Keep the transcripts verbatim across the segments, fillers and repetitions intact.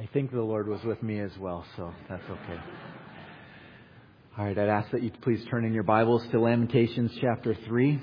think the Lord was with me as well, so that's okay. All right, I'd ask that you please turn in your Bibles to Lamentations chapter three.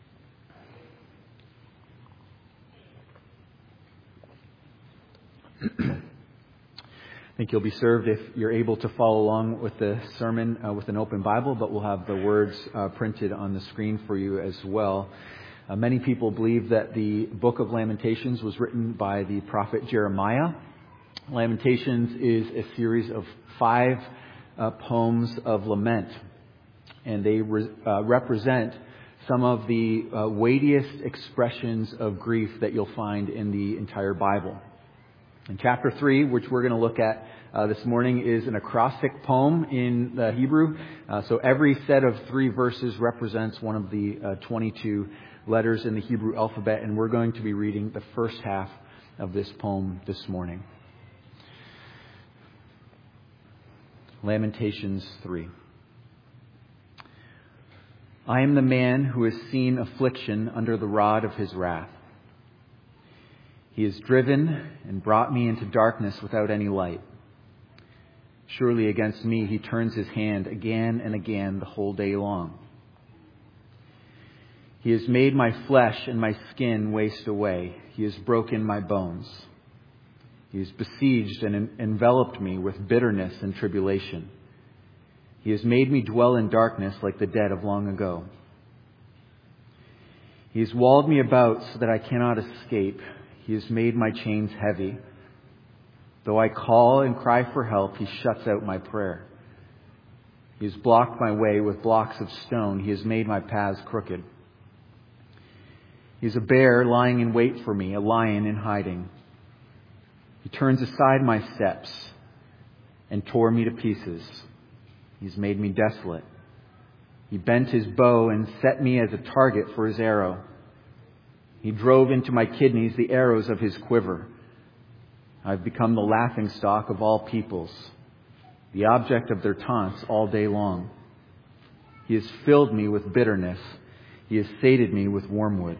I think you'll be served if you're able to follow along with the sermon uh, with an open Bible, but we'll have the words uh, printed on the screen for you as well. Uh, many people believe that the book of Lamentations was written by the prophet Jeremiah. Lamentations is a series of five uh, poems of lament, and they re- uh, represent some of the uh, weightiest expressions of grief that you'll find in the entire Bible. In chapter three, which we're going to look at uh, this morning, is an acrostic poem in the Hebrew. Uh, so every set of three verses represents one of the uh, twenty-two letters in the Hebrew alphabet, and we're going to be reading the first half of this poem this morning. Lamentations three. I am the man who has seen affliction under the rod of his wrath. He has driven and brought me into darkness without any light. Surely against me he turns his hand again and again the whole day long. He has made my flesh and my skin waste away. He has broken my bones. He has besieged and enveloped me with bitterness and tribulation. He has made me dwell in darkness like the dead of long ago. He has walled me about so that I cannot escape. He has made my chains heavy. Though I call and cry for help, he shuts out my prayer. He has blocked my way with blocks of stone. He has made my paths crooked. He is a bear lying in wait for me, a lion in hiding. He turns aside my steps and tore me to pieces. He's made me desolate. He bent his bow and set me as a target for his arrow. He drove into my kidneys the arrows of his quiver. I've become the laughingstock of all peoples, the object of their taunts all day long. He has filled me with bitterness. He has sated me with wormwood.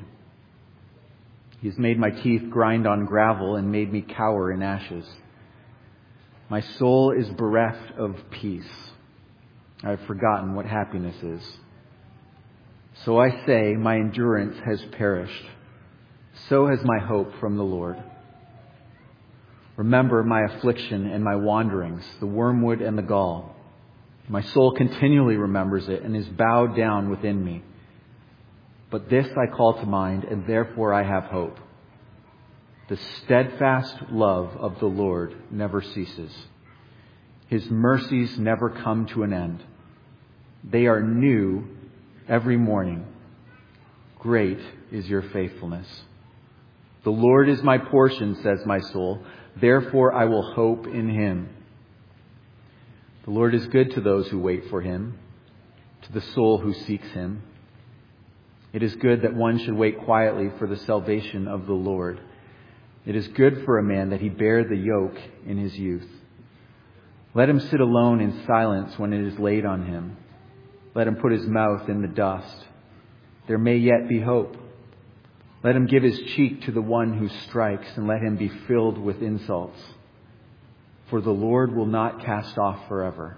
He has made my teeth grind on gravel and made me cower in ashes. My soul is bereft of peace. I have forgotten what happiness is. So I say, my endurance has perished. So has my hope from the Lord. Remember my affliction and my wanderings, the wormwood and the gall. My soul continually remembers it and is bowed down within me. But this I call to mind, and therefore I have hope. The steadfast love of the Lord never ceases. His mercies never come to an end. They are new every morning. Great is your faithfulness. The Lord is my portion, says my soul. Therefore I will hope in him. The Lord is good to those who wait for him, to the soul who seeks him. It is good that one should wait quietly for the salvation of the Lord. It is good for a man that he bear the yoke in his youth. Let him sit alone in silence when it is laid on him. Let him put his mouth in the dust. There may yet be hope. Let him give his cheek to the one who strikes, and let him be filled with insults. For the Lord will not cast off forever.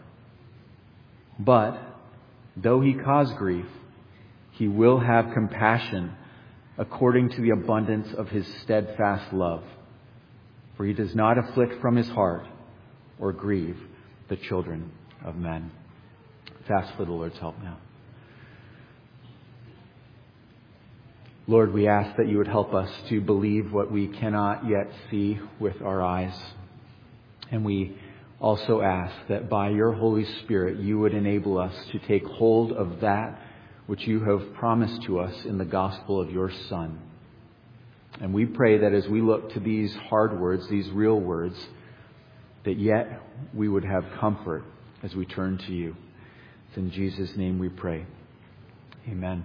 But though he cause grief, he will have compassion according to the abundance of his steadfast love. For he does not afflict from his heart or grieve the children of men. Let's ask for the Lord's help now. Lord, we ask that you would help us to believe what we cannot yet see with our eyes. And we also ask that by your Holy Spirit, you would enable us to take hold of that which you have promised to us in the gospel of your Son. And we pray that as we look to these hard words, these real words, that yet we would have comfort as we turn to you. It's in Jesus' name we pray. Amen.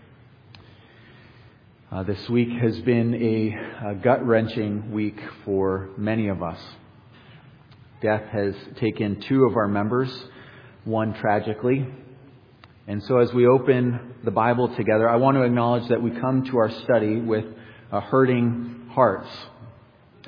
Uh, this week has been a, a gut-wrenching week for many of us. Death has taken two of our members, one tragically. And so as we open the Bible together, I want to acknowledge that we come to our study with uh, hurting hearts.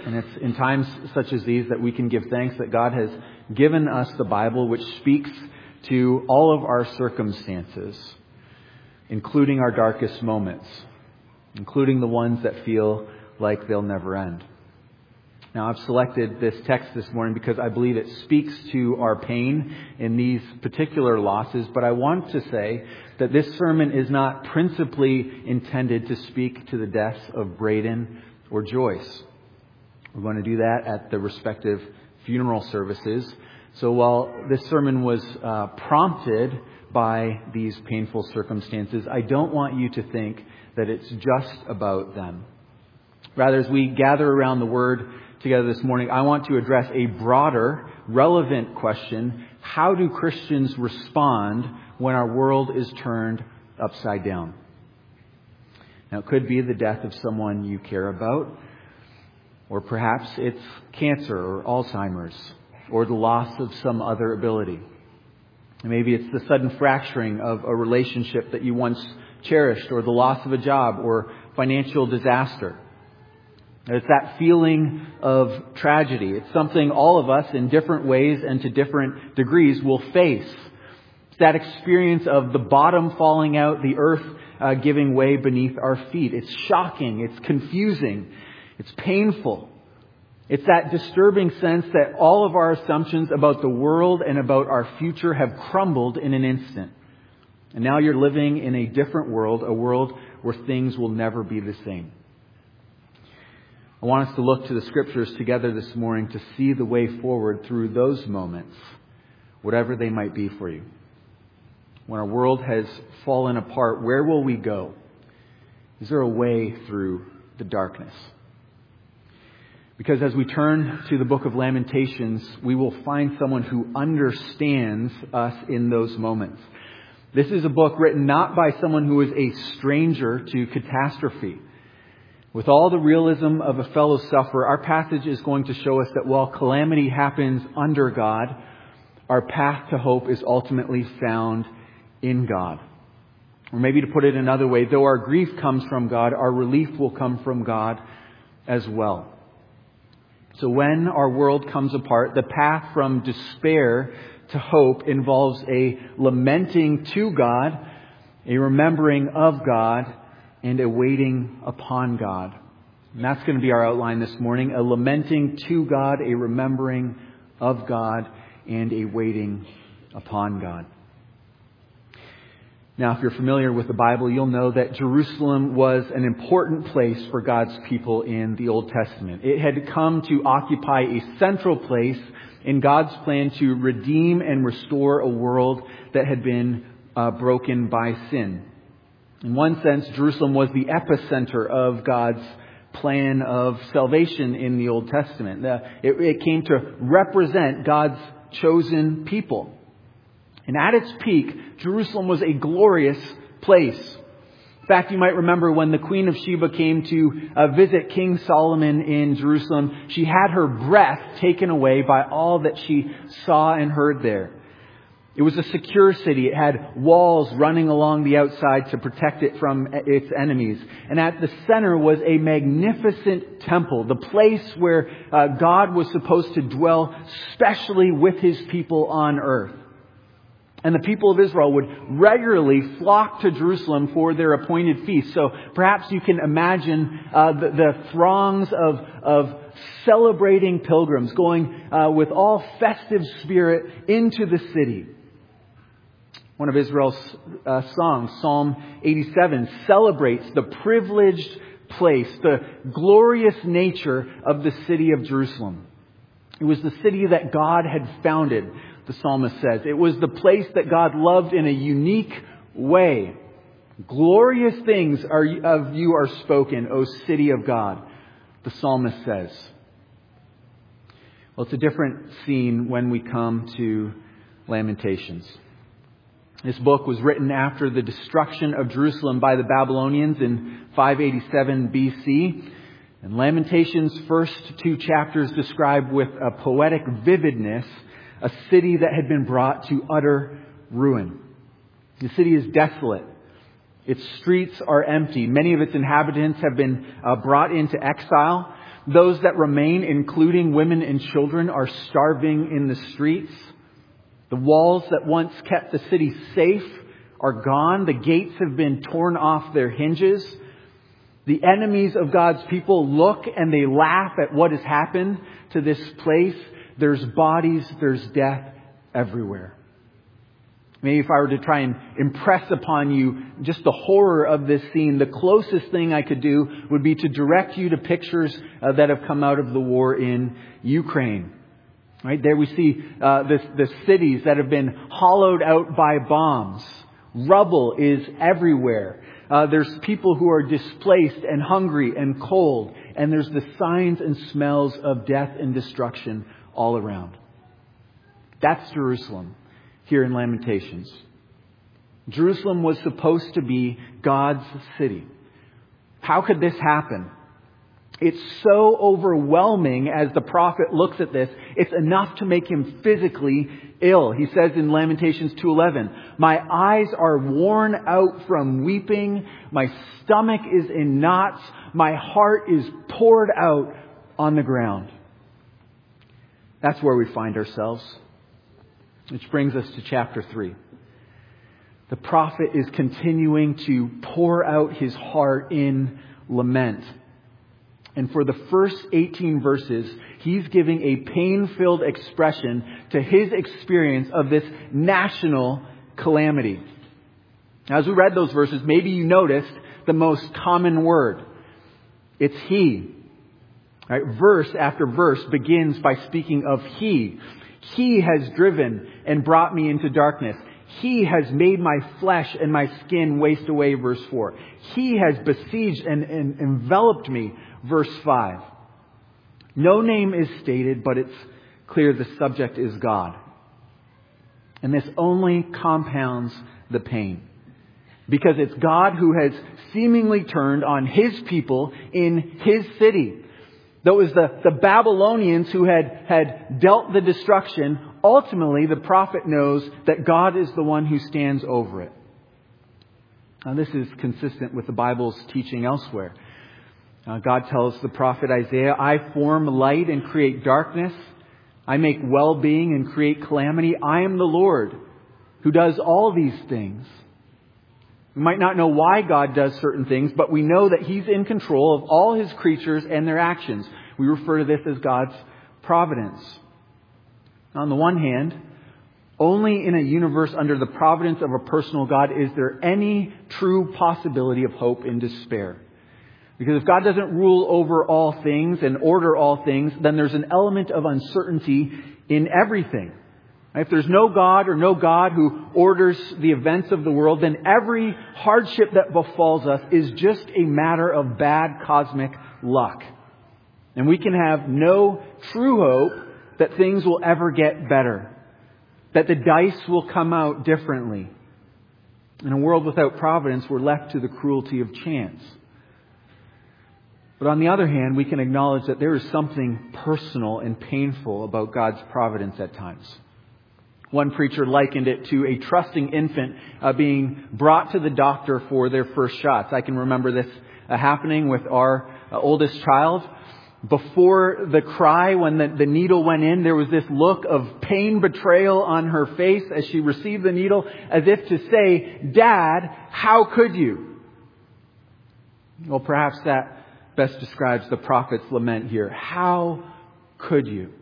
And it's in times such as these that we can give thanks that God has given us the Bible, which speaks to all of our circumstances, including our darkest moments, including the ones that feel like they'll never end. Now, I've selected this text this morning because I believe it speaks to our pain in these particular losses, but I want to say that this sermon is not principally intended to speak to the deaths of Braden or Joyce. We're going to do that at the respective funeral services. So while this sermon was uh, prompted by these painful circumstances, I don't want you to think that it's just about them. Rather, as we gather around the Word together this morning, I want to address a broader, relevant question. How do Christians respond when our world is turned upside down? Now, it could be the death of someone you care about, or perhaps it's cancer or Alzheimer's, or the loss of some other ability. Maybe it's the sudden fracturing of a relationship that you once cherished, or the loss of a job, or financial disaster. It's that feeling of tragedy. It's something all of us in different ways and to different degrees will face. It's that experience of the bottom falling out, the earth uh, giving way beneath our feet. It's shocking. It's confusing. It's painful. It's that disturbing sense that all of our assumptions about the world and about our future have crumbled in an instant. And now you're living in a different world, a world where things will never be the same. I want us to look to the Scriptures together this morning to see the way forward through those moments, whatever they might be for you. When our world has fallen apart, where will we go? Is there a way through the darkness? Because as we turn to the book of Lamentations, we will find someone who understands us in those moments. This is a book written not by someone who is a stranger to catastrophe. With all the realism of a fellow sufferer, our passage is going to show us that while calamity happens under God, our path to hope is ultimately found in God. Or maybe to put it another way, though our grief comes from God, our relief will come from God as well. So when our world comes apart, the path from despair to hope involves a lamenting to God, a remembering of God, and a waiting upon God. And that's going to be our outline this morning. A lamenting to God, a remembering of God, and a waiting upon God. Now, if you're familiar with the Bible, you'll know that Jerusalem was an important place for God's people in the Old Testament. It had come to occupy a central place in God's plan to redeem and restore a world that had been uh, broken by sin. In one sense, Jerusalem was the epicenter of God's plan of salvation in the Old Testament. It, it came to represent God's chosen people. And at its peak, Jerusalem was a glorious place. In fact, you might remember when the Queen of Sheba came to uh, visit King Solomon in Jerusalem, she had her breath taken away by all that she saw and heard there. It was a secure city. It had walls running along the outside to protect it from its enemies. And at the center was a magnificent temple, the place where uh, God was supposed to dwell specially with His people on earth. And the people of Israel would regularly flock to Jerusalem for their appointed feasts. So perhaps you can imagine uh, the, the throngs of, of celebrating pilgrims going uh, with all festive spirit into the city. One of Israel's uh, songs, Psalm eighty-seven, celebrates the privileged place, the glorious nature of the city of Jerusalem. It was the city that God had founded, the psalmist says. It was the place that God loved in a unique way. Glorious things are, of you are spoken, O city of God, the psalmist says. Well, it's a different scene when we come to Lamentations. This book was written after the destruction of Jerusalem by the Babylonians in five eighty-seven B C. And Lamentations' first two chapters describe with a poetic vividness a city that had been brought to utter ruin. The city is desolate. Its streets are empty. Many of its inhabitants have been uh, brought into exile. Those that remain, including women and children, are starving in the streets. The walls that once kept the city safe are gone. The gates have been torn off their hinges. The enemies of God's people look and they laugh at what has happened to this place. There's bodies, there's death everywhere. Maybe if I were to try and impress upon you just the horror of this scene, the closest thing I could do would be to direct you to pictures uh, that have come out of the war in Ukraine. Right there we see uh, this, the cities that have been hollowed out by bombs. Rubble is everywhere. Uh, there's people who are displaced and hungry and cold. And there's the signs and smells of death and destruction all around. That's Jerusalem here in Lamentations. Jerusalem was supposed to be God's city. How could this happen? It's so overwhelming as the prophet looks at this. It's enough to make him physically ill. He says in Lamentations two eleven, "My eyes are worn out from weeping. My stomach is in knots. My heart is poured out on the ground." That's where we find ourselves. Which brings us to chapter three. The prophet is continuing to pour out his heart in lament. And for the first eighteen verses, he's giving a pain-filled expression to his experience of this national calamity. Now, as we read those verses, maybe you noticed the most common word. It's he. Right? Verse after verse begins by speaking of he. He has driven and brought me into darkness. He has made my flesh and my skin waste away, verse four. He has besieged and, and enveloped me, verse five. No name is stated, but it's clear the subject is God. And this only compounds the pain. Because it's God who has seemingly turned on his people in his city. Though it was the, the Babylonians who had, had dealt the destruction, ultimately the prophet knows that God is the one who stands over it. Now this is consistent with the Bible's teaching elsewhere. Uh, God tells the prophet Isaiah, "I form light and create darkness. I make well-being and create calamity. I am the Lord who does all these things." We might not know why God does certain things, but we know that He's in control of all His creatures and their actions. We refer to this as God's providence. On the one hand, only in a universe under the providence of a personal God is there any true possibility of hope in despair. Because if God doesn't rule over all things and order all things, then there's an element of uncertainty in everything. If there's no God or no God who orders the events of the world, then every hardship that befalls us is just a matter of bad cosmic luck. And we can have no true hope that things will ever get better, that the dice will come out differently. In a world without providence, we're left to the cruelty of chance. But on the other hand, we can acknowledge that there is something personal and painful about God's providence at times. One preacher likened it to a trusting infant uh, being brought to the doctor for their first shots. I can remember this uh, happening with our uh, oldest child. Before the cry, when the, the needle went in, there was this look of pain betrayal on her face as she received the needle, as if to say, "Dad, how could you?" Well, perhaps that best describes the prophet's lament here. How could you?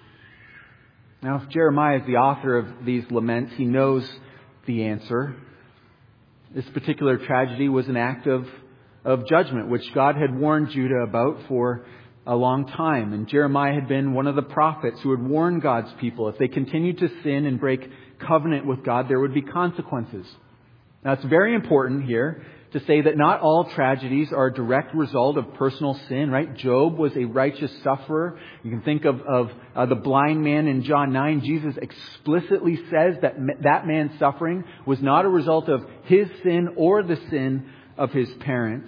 Now, if Jeremiah is the author of these laments, he knows the answer. This particular tragedy was an act of, of judgment, which God had warned Judah about for a long time. And Jeremiah had been one of the prophets who had warned God's people. If they continued to sin and break covenant with God, there would be consequences. Now, it's very important here to say that not all tragedies are a direct result of personal sin, right? Job was a righteous sufferer. You can think of, of uh, the blind man in John nine. Jesus explicitly says that that man's suffering was not a result of his sin or the sin of his parents.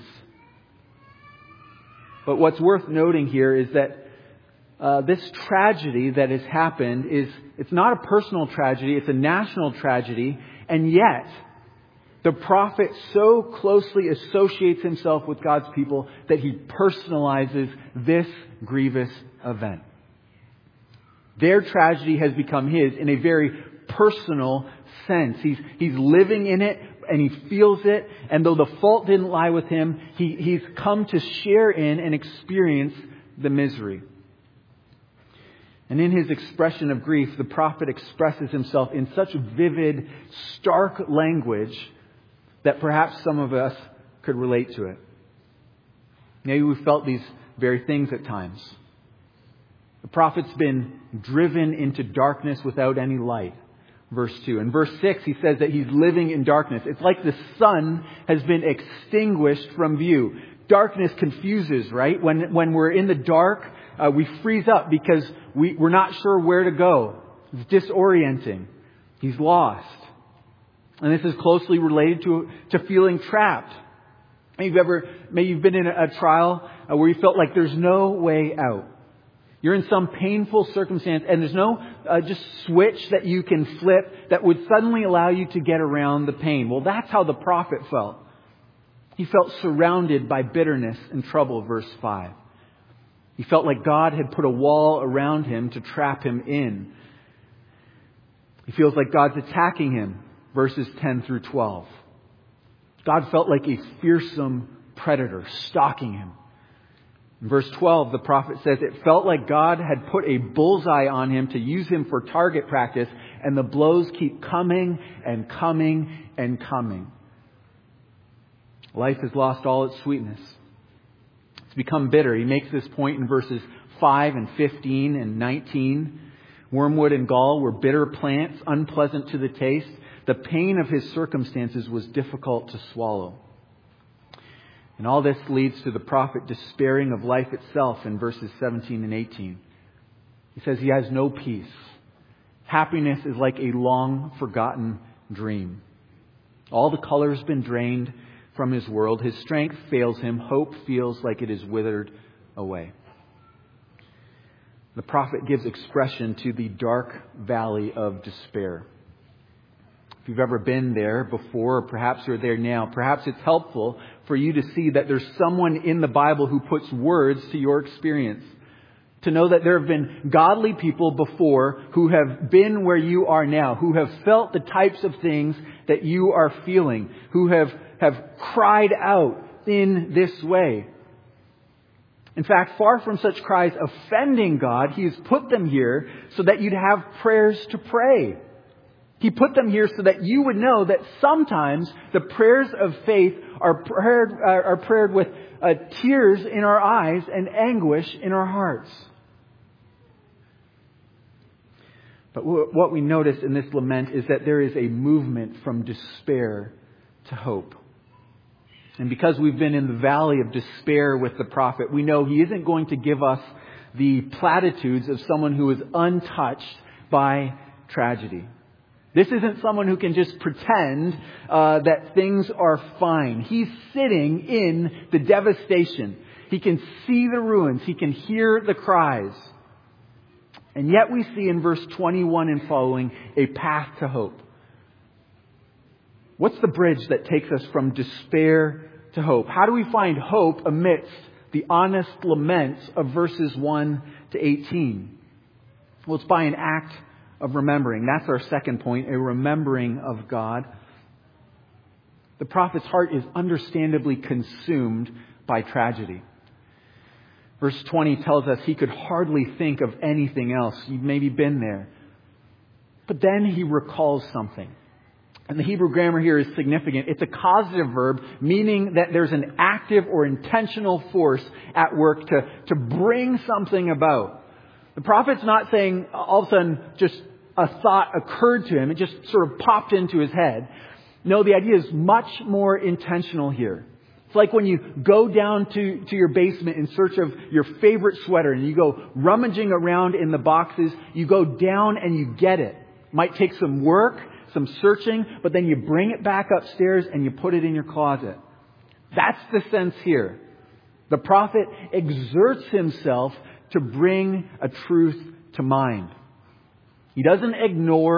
But what's worth noting here is that uh, this tragedy that has happened is, it's not a personal tragedy, it's a national tragedy, and yet The prophet so closely associates himself with God's people that he personalizes this grievous event. Their tragedy has become his in a very personal sense. He's, he's living in it and he feels it. And though the fault didn't lie with him, he, he's come to share in and experience the misery. And in his expression of grief, the prophet expresses himself in such vivid, stark language that perhaps some of us could relate to it. Maybe we've felt these very things at times. The prophet's been driven into darkness without any light. Verse two. In verse six, he says that he's living in darkness. It's like the sun has been extinguished from view. Darkness confuses, right? When, when we're in the dark, uh, we freeze up because we, we're not sure where to go. It's disorienting. He's lost. And this is closely related to, to feeling trapped. Maybe you've ever, maybe you've been in a, a trial uh, where you felt like there's no way out. You're in some painful circumstance and there's no uh, just switch that you can flip that would suddenly allow you to get around the pain. Well, that's how the prophet felt. He felt surrounded by bitterness and trouble, verse five. He felt like God had put a wall around him to trap him in. He feels like God's attacking him, verses ten through twelve. God felt like a fearsome predator stalking him. In verse twelve, the prophet says, it felt like God had put a bullseye on him to use him for target practice, and the blows keep coming and coming and coming. Life has lost all its sweetness. It's become bitter. He makes this point in verses five and fifteen and nineteen. Wormwood and gall were bitter plants, unpleasant to the taste. The pain of his circumstances was difficult to swallow. And all this leads to the prophet despairing of life itself in verses seventeen and eighteen. He says he has no peace. Happiness is like a long forgotten dream. All the color has been drained from his world. His strength fails him. Hope feels like it is withered away. The prophet gives expression to the dark valley of despair. If you've ever been there before, or perhaps you're there now, perhaps it's helpful for you to see that there's someone in the Bible who puts words to your experience. To know that there have been godly people before who have been where you are now, who have felt the types of things that you are feeling, who have, have cried out in this way. In fact, far from such cries offending God, He has put them here so that you'd have prayers to pray. He put them here so that you would know that sometimes the prayers of faith are prayed, are prayed with uh, tears in our eyes and anguish in our hearts. But w- what we notice in this lament is that there is a movement from despair to hope. And because we've been in the valley of despair with the prophet, we know he isn't going to give us the platitudes of someone who is untouched by tragedy. This isn't someone who can just pretend uh, that things are fine. He's sitting in the devastation. He can see the ruins. He can hear the cries. And yet we see in verse twenty-one and following a path to hope. What's the bridge that takes us from despair to hope? How do we find hope amidst the honest laments of verses one to eighteen? Well, it's by an act of remembering. That's our second point, a remembering of God. The prophet's heart is understandably consumed by tragedy. Verse twenty tells us he could hardly think of anything else. You've maybe been there. But then he recalls something. And the Hebrew grammar here is significant. It's a causative verb, meaning that there's an active or intentional force at work to, to bring something about. The prophet's not saying all of a sudden just a thought occurred to him. It just sort of popped into his head. No, the idea is much more intentional here. It's like when you go down to, to your basement in search of your favorite sweater and you go rummaging around in the boxes. You go down and you get it. Might take some work, some searching, but then you bring it back upstairs and you put it in your closet. That's the sense here. The prophet exerts himself to bring a truth to mind. He doesn't ignore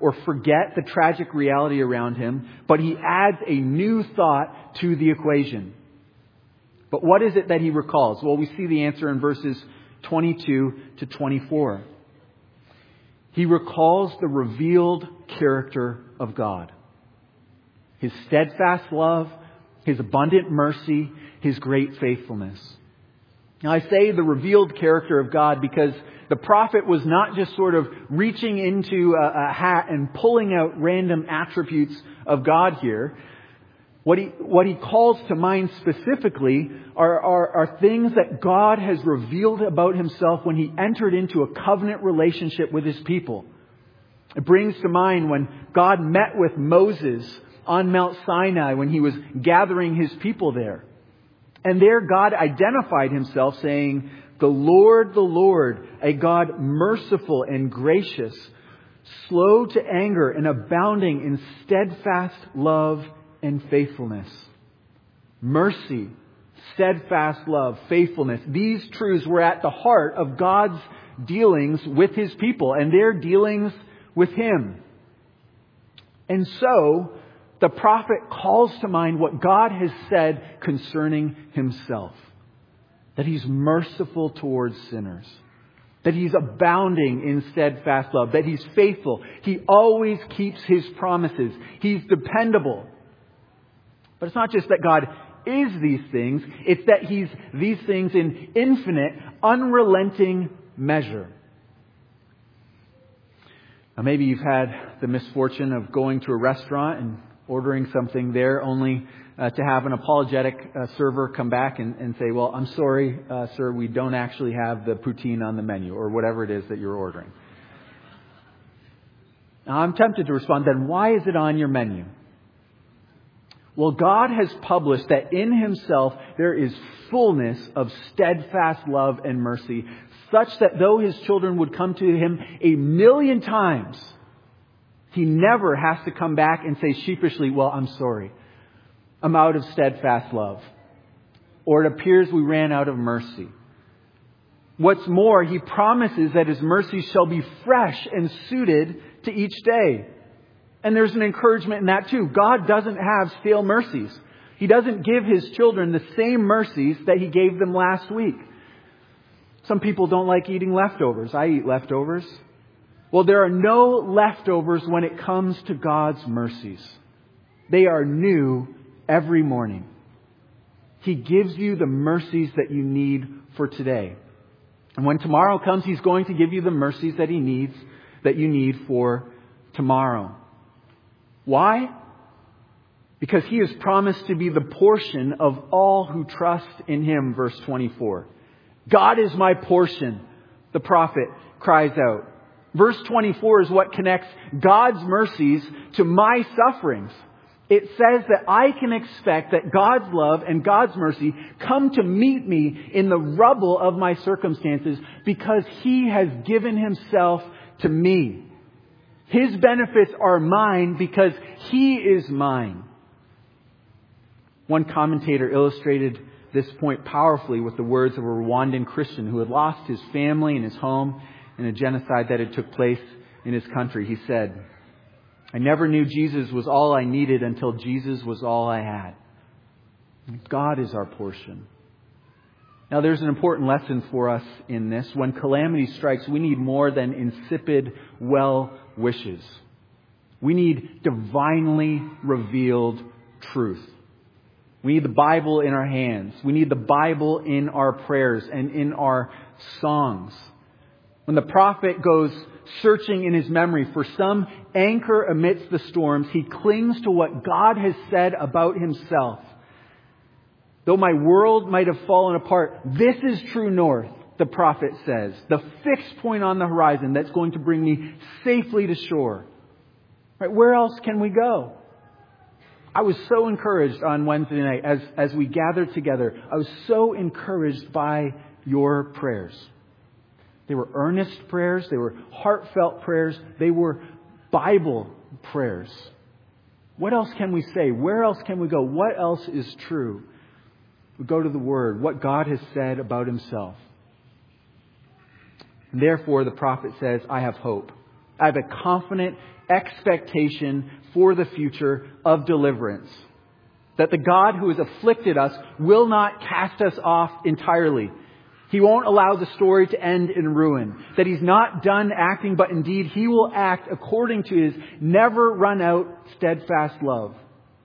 or forget the tragic reality around him, but he adds a new thought to the equation. But what is it that he recalls? Well, we see the answer in verses twenty-two to twenty-four. He recalls the revealed character of God. His steadfast love, His abundant mercy, His great faithfulness. Now I say the revealed character of God because the prophet was not just sort of reaching into a, a hat and pulling out random attributes of God here. What he, what he calls to mind specifically are, are, are things that God has revealed about Himself when He entered into a covenant relationship with His people. It brings to mind when God met with Moses on Mount Sinai when He was gathering His people there. And there God identified Himself saying, "The Lord, the Lord, a God merciful and gracious, slow to anger and abounding in steadfast love and faithfulness." Mercy, steadfast love, faithfulness. These truths were at the heart of God's dealings with His people and their dealings with Him. And so, the prophet calls to mind what God has said concerning Himself. That He's merciful towards sinners. That He's abounding in steadfast love. That He's faithful. He always keeps His promises. He's dependable. But it's not just that God is these things. It's that He's these things in infinite, unrelenting measure. Now maybe you've had the misfortune of going to a restaurant and ordering something there only uh, to have an apologetic uh, server come back and, and say, "Well, I'm sorry, uh, sir, we don't actually have the poutine on the menu," or whatever it is that you're ordering. Now I'm tempted to respond, then why is it on your menu? Well, God has published that in Himself there is fullness of steadfast love and mercy, such that though His children would come to Him a million times, He never has to come back and say sheepishly, "Well, I'm sorry. I'm out of steadfast love." Or, "It appears we ran out of mercy." What's more, He promises that His mercy shall be fresh and suited to each day. And there's an encouragement in that too. God doesn't have stale mercies. He doesn't give His children the same mercies that He gave them last week. Some people don't like eating leftovers. I eat leftovers. Well, there are no leftovers when it comes to God's mercies. They are new every morning. He gives you the mercies that you need for today. And when tomorrow comes, He's going to give you the mercies that He needs, that you need for tomorrow. Why? Because He has promised to be the portion of all who trust in Him, verse twenty-four. God is my portion, the prophet cries out. Verse twenty-four is what connects God's mercies to my sufferings. It says that I can expect that God's love and God's mercy come to meet me in the rubble of my circumstances because He has given Himself to me. His benefits are mine because He is mine. One commentator illustrated this point powerfully with the words of a Rwandan Christian who had lost his family and his home in a genocide that had took place in his country. He said, "I never knew Jesus was all I needed until Jesus was all I had." God is our portion. Now there's an important lesson for us in this. When calamity strikes, we need more than insipid well wishes. We need divinely revealed truth. We need the Bible in our hands. We need the Bible in our prayers and in our songs. When the prophet goes searching in his memory for some anchor amidst the storms, he clings to what God has said about Himself. Though my world might have fallen apart, this is true north, the prophet says. The fixed point on the horizon that's going to bring me safely to shore. Right, where else can we go? I was so encouraged on Wednesday night as, as we gathered together. I was so encouraged by your prayers. They were earnest prayers. They were heartfelt prayers. They were Bible prayers. What else can we say? Where else can we go? What else is true? We go to the Word, what God has said about Himself. And therefore, the prophet says, I have hope. I have a confident expectation for the future of deliverance. That the God who has afflicted us will not cast us off entirely. He won't allow the story to end in ruin. That He's not done acting, but indeed He will act according to His never run out steadfast love.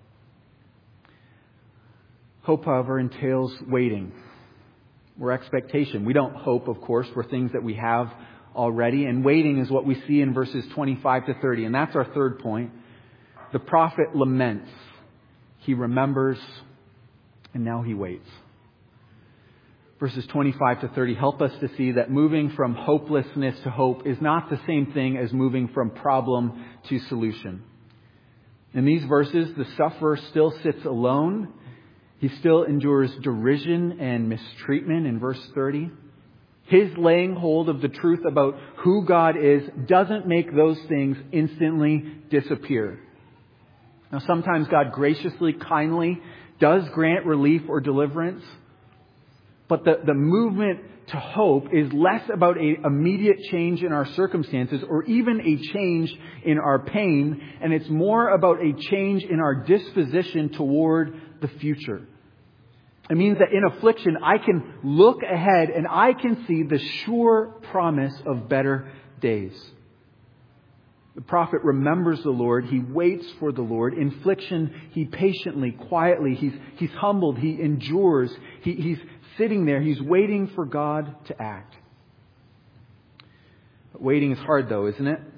Hope, however, entails waiting or expectation. We don't hope, of course, for things that we have already. And waiting is what we see in verses twenty-five to thirty. And that's our third point. The prophet laments. He remembers, and now he waits. Verses twenty-five to thirty help us to see that moving from hopelessness to hope is not the same thing as moving from problem to solution. In these verses, the sufferer still sits alone. He still endures derision and mistreatment in verse thirty. His laying hold of the truth about who God is doesn't make those things instantly disappear. Now, sometimes God graciously, kindly does grant relief or deliverance. But the, the movement to hope is less about an immediate change in our circumstances or even a change in our pain. And it's more about a change in our disposition toward the future. It means that in affliction, I can look ahead and I can see the sure promise of better days. The prophet remembers the Lord. He waits for the Lord. In affliction, he patiently, quietly, he's, he's humbled. He endures. He, he's sitting there. He's waiting for God to act. But waiting is hard though, isn't it?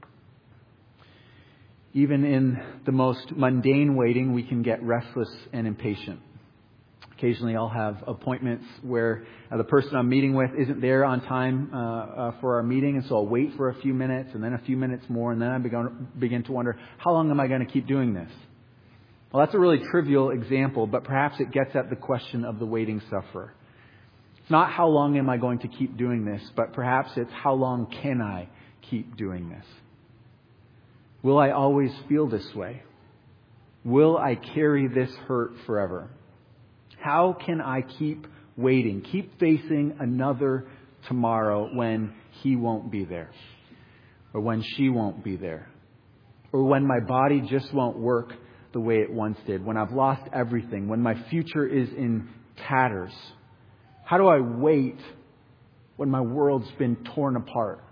Even in the most mundane waiting, we can get restless and impatient. Occasionally I'll have appointments where uh, the person I'm meeting with isn't there on time uh, uh, for our meeting. And so I'll wait for a few minutes and then a few minutes more. And then I begin, begin to wonder, how long am I going to keep doing this? Well, that's a really trivial example, but perhaps it gets at the question of the waiting sufferer. It's not how long am I going to keep doing this, but perhaps it's how long can I keep doing this? Will I always feel this way? Will I carry this hurt forever? How can I keep waiting, keep facing another tomorrow when he won't be there, or when she won't be there, or when my body just won't work the way it once did, when I've lost everything, when my future is in tatters? How do I wait when my world's been torn apart?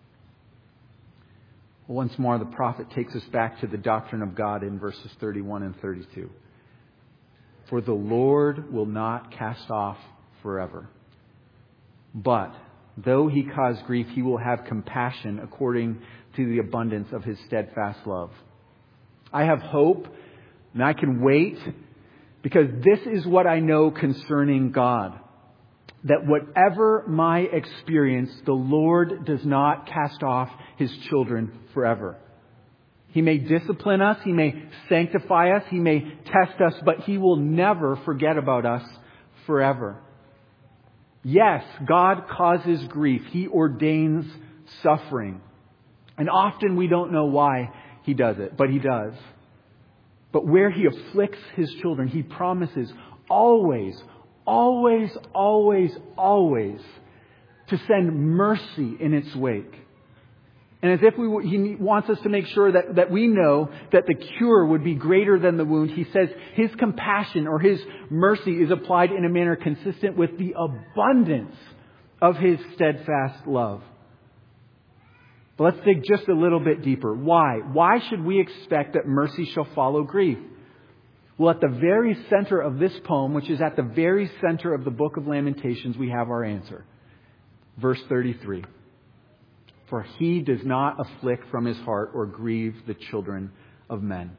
Well, once more, the prophet takes us back to the doctrine of God in verses thirty-one and thirty-two. For the Lord will not cast off forever. But though he cause grief, he will have compassion according to the abundance of his steadfast love. I have hope and I can wait because this is what I know concerning God. That whatever my experience, the Lord does not cast off his children forever. He may discipline us. He may sanctify us. He may test us, but he will never forget about us forever. Yes, God causes grief. He ordains suffering. And often we don't know why he does it, but he does. But where he afflicts his children, he promises always, always, always, always to send mercy in its wake. And as if we, he wants us to make sure that, that we know that the cure would be greater than the wound, he says his compassion or his mercy is applied in a manner consistent with the abundance of his steadfast love. But let's dig just a little bit deeper. Why? Why should we expect that mercy shall follow grief? Well, at the very center of this poem, which is at the very center of the book of Lamentations, we have our answer. Verse thirty-three. For he does not afflict from his heart or grieve the children of men.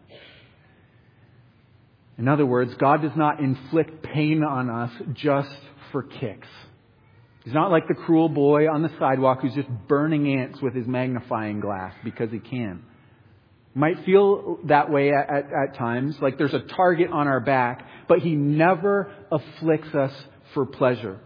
In other words, God does not inflict pain on us just for kicks. He's not like the cruel boy on the sidewalk who's just burning ants with his magnifying glass because he can. Might feel that way at, at, at times, like there's a target on our back, but he never afflicts us for pleasure.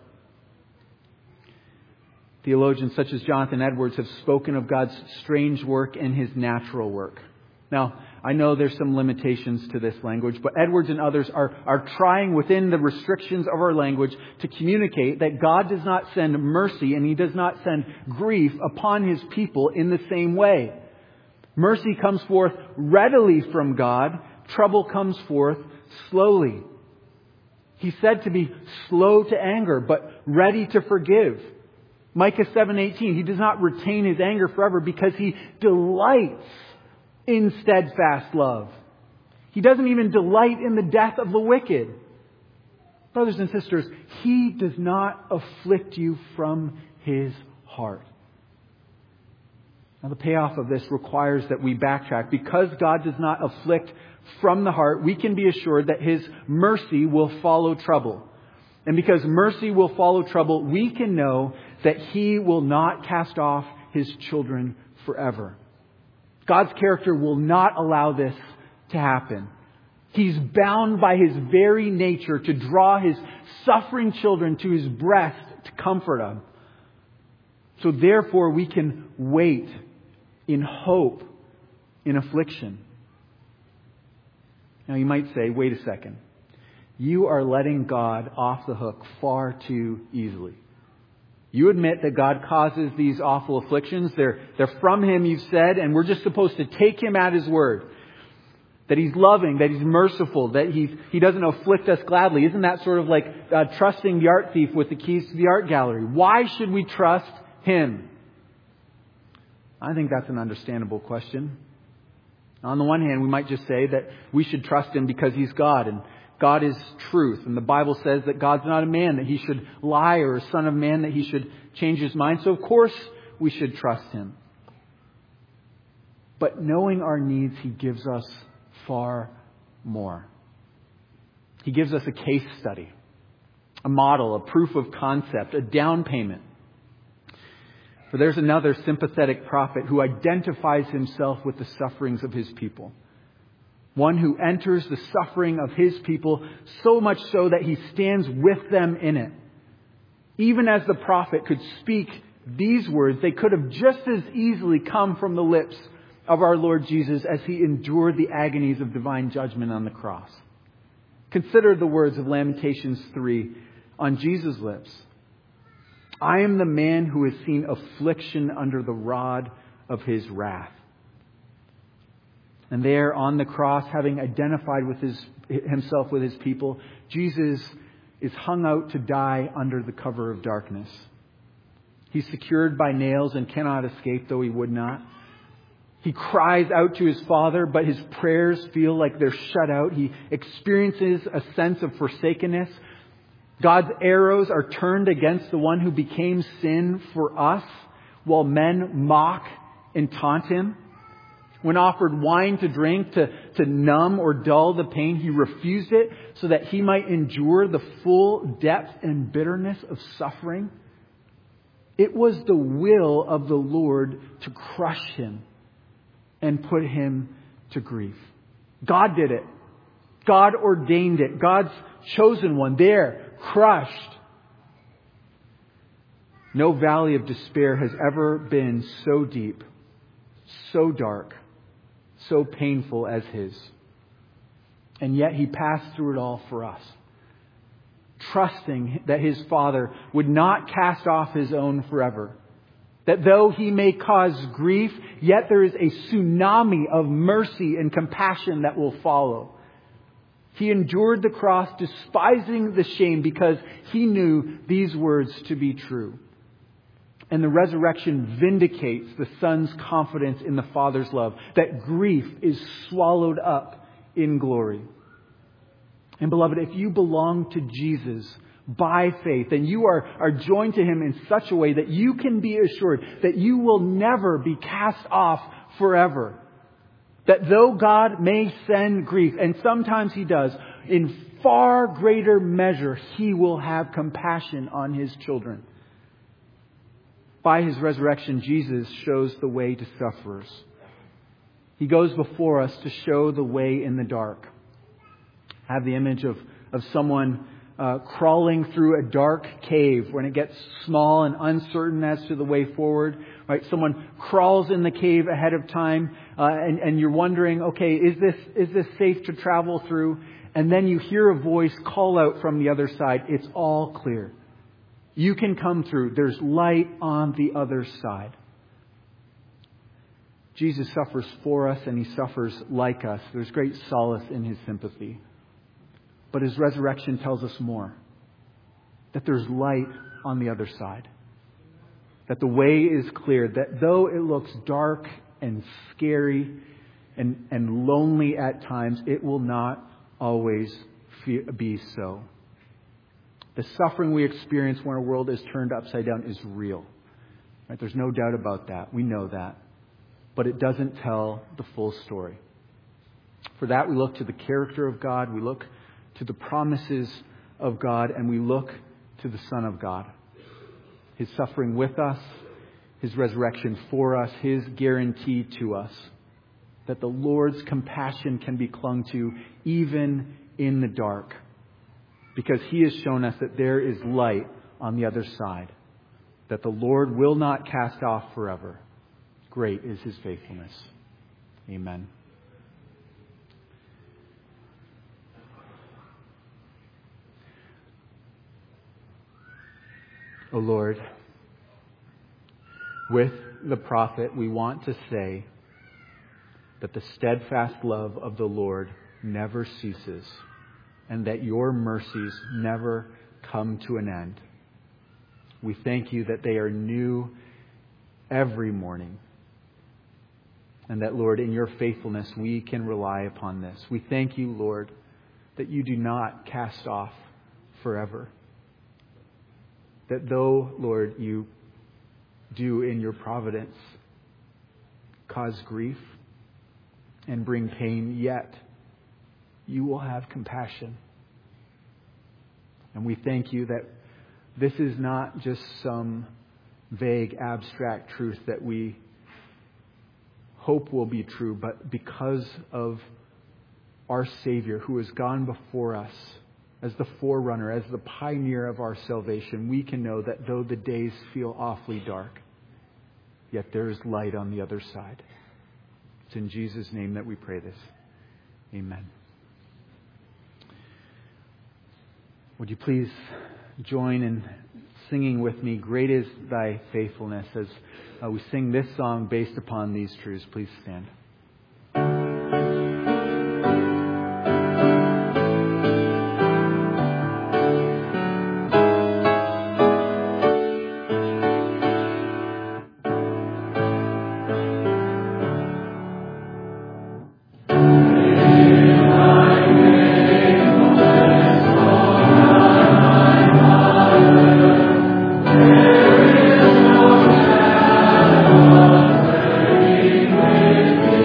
Theologians such as Jonathan Edwards have spoken of God's strange work and his natural work. Now, I know there's some limitations to this language, but Edwards and others are, are trying within the restrictions of our language to communicate that God does not send mercy and he does not send grief upon his people in the same way. Mercy comes forth readily from God. Trouble comes forth slowly. He's said to be slow to anger, but ready to forgive. Micah seven eighteen, He does not retain His anger forever because He delights in steadfast love. He doesn't even delight in the death of the wicked. Brothers and sisters, He does not afflict you from His heart. Now, the payoff of this requires that we backtrack. Because God does not afflict from the heart, we can be assured that His mercy will follow trouble. And because mercy will follow trouble, we can know that He will not cast off His children forever. God's character will not allow this to happen. He's bound by His very nature to draw His suffering children to His breast to comfort them. So therefore we can wait in hope in affliction. Now you might say, wait a second. You are letting God off the hook far too easily. You admit that God causes these awful afflictions. They're, they're from Him, you've said, and we're just supposed to take Him at His word. That He's loving, that He's merciful, that He's, He doesn't afflict us gladly. Isn't that sort of like uh, trusting the art thief with the keys to the art gallery? Why should we trust Him? I think that's an understandable question. On the one hand, we might just say that we should trust Him because He's God and God is truth. And the Bible says that God's not a man that He should lie, or a son of man that He should change His mind. So of course we should trust Him. But knowing our needs, He gives us far more. He gives us a case study, a model, a proof of concept, a down payment. For there's another sympathetic prophet who identifies himself with the sufferings of his people. One who enters the suffering of his people so much so that he stands with them in it. Even as the prophet could speak these words, they could have just as easily come from the lips of our Lord Jesus as He endured the agonies of divine judgment on the cross. Consider the words of Lamentations three on Jesus' lips. I am the man who has seen affliction under the rod of His wrath. And there on the cross, having identified with his, himself with His people, Jesus is hung out to die under the cover of darkness. He's secured by nails and cannot escape, though He would not. He cries out to His Father, but His prayers feel like they're shut out. He experiences a sense of forsakenness. God's arrows are turned against the one who became sin for us, while men mock and taunt Him. When offered wine to drink to, to numb or dull the pain, He refused it so that He might endure the full depth and bitterness of suffering. It was the will of the Lord to crush Him and put Him to grief. God did it. God ordained it. God's chosen one there, crushed. No valley of despair has ever been so deep, so dark, so painful as His. And yet He passed through it all for us, trusting that His Father would not cast off His own forever. That though He may cause grief, yet there is a tsunami of mercy and compassion that will follow. He endured the cross, despising the shame, because He knew these words to be true. And the resurrection vindicates the Son's confidence in the Father's love, that grief is swallowed up in glory. And beloved, if you belong to Jesus by faith, then you are, are joined to Him in such a way that you can be assured that you will never be cast off forever. That though God may send grief, and sometimes He does, in far greater measure He will have compassion on His children. By His resurrection, Jesus shows the way to sufferers. He goes before us to show the way in the dark. I have the image of, of someone uh, crawling through a dark cave when it gets small and uncertain as to the way forward. Right? Someone crawls in the cave ahead of time, uh, and, and you're wondering, okay, is this is this safe to travel through? And then you hear a voice call out from the other side. It's all clear. You can come through. There's light on the other side. Jesus suffers for us and he suffers like us. There's great solace in his sympathy. But his resurrection tells us more. That there's light on the other side. That the way is clear. That though it looks dark and scary and, and lonely at times, it will not always be so. The suffering we experience when our world is turned upside down is real. Right? There's no doubt about that. We know that. But it doesn't tell the full story. For that, we look to the character of God. We look to the promises of God. And we look to the Son of God. His suffering with us. His resurrection for us. His guarantee to us. That the Lord's compassion can be clung to even in the dark. Because he has shown us that there is light on the other side. That the Lord will not cast off forever. Great is his faithfulness. Amen. O Lord, with the prophet we want to say that the steadfast love of the Lord never ceases and that your mercies never come to an end. We thank you that they are new every morning. And that, Lord, in your faithfulness, we can rely upon this. We thank you, Lord, that you do not cast off forever. That though, Lord, you do in your providence cause grief and bring pain, yet you will have compassion. And we thank you that this is not just some vague, abstract truth that we hope will be true, but because of our Savior who has gone before us as the forerunner, as the pioneer of our salvation, we can know that though the days feel awfully dark, yet there is light on the other side. It's in Jesus' name that we pray this. Amen. Would you please join in singing with me, Great is Thy Faithfulness, as uh, we sing this song based upon these truths. Please stand. Amen.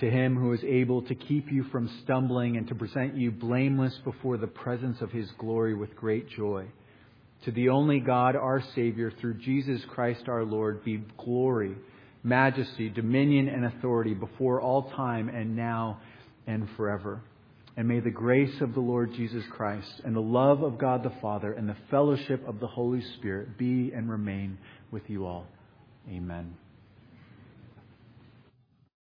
To Him who is able to keep you from stumbling and to present you blameless before the presence of His glory with great joy. To the only God, our Savior, through Jesus Christ our Lord, be glory, majesty, dominion, and authority before all time and now and forever. And may the grace of the Lord Jesus Christ and the love of God the Father and the fellowship of the Holy Spirit be and remain with you all. Amen.